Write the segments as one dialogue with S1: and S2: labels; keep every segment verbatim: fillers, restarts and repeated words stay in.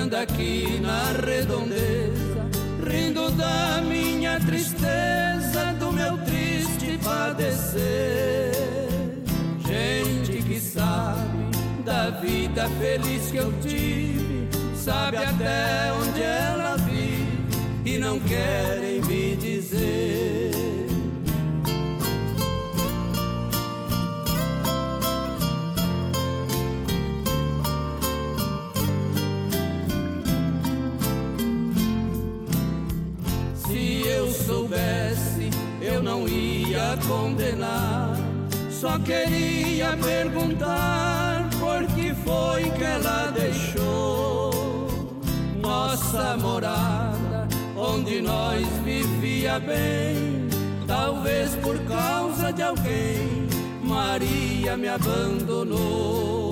S1: anda aqui na redondeza, rindo da minha tristeza, do meu triste padecer. Gente que sabe da vida feliz que eu tive, sabe até onde ela vive e não querem me dizer. Se eu soubesse, eu não ia condenar, só queria perguntar por que foi que ela deixou nossa morada, onde nós vivia bem. Talvez por causa de alguém, Maria me abandonou.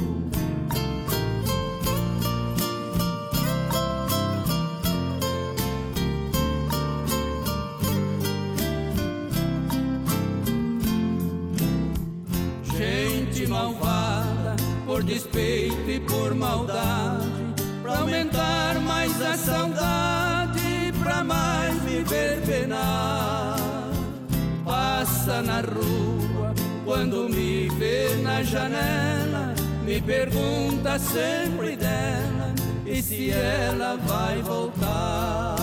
S1: Gente malvada, por despeito e por maldade, pra aumentar mais a saudade, pra mais me ver penar. Passa na rua, quando me vê na janela, me pergunta sempre dela, e se ela vai voltar.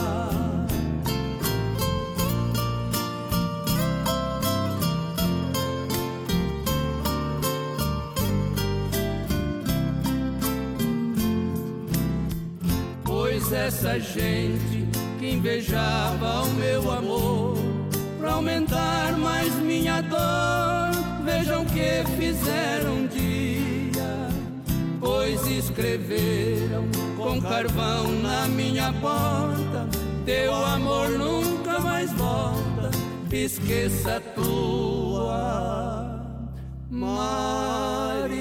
S1: Pois essa gente que invejava o meu amor, pra aumentar mais minha dor, vejam que fizeram um dia. Pois escreveram com carvão na minha porta: teu amor nunca mais volta, esqueça tua Maria.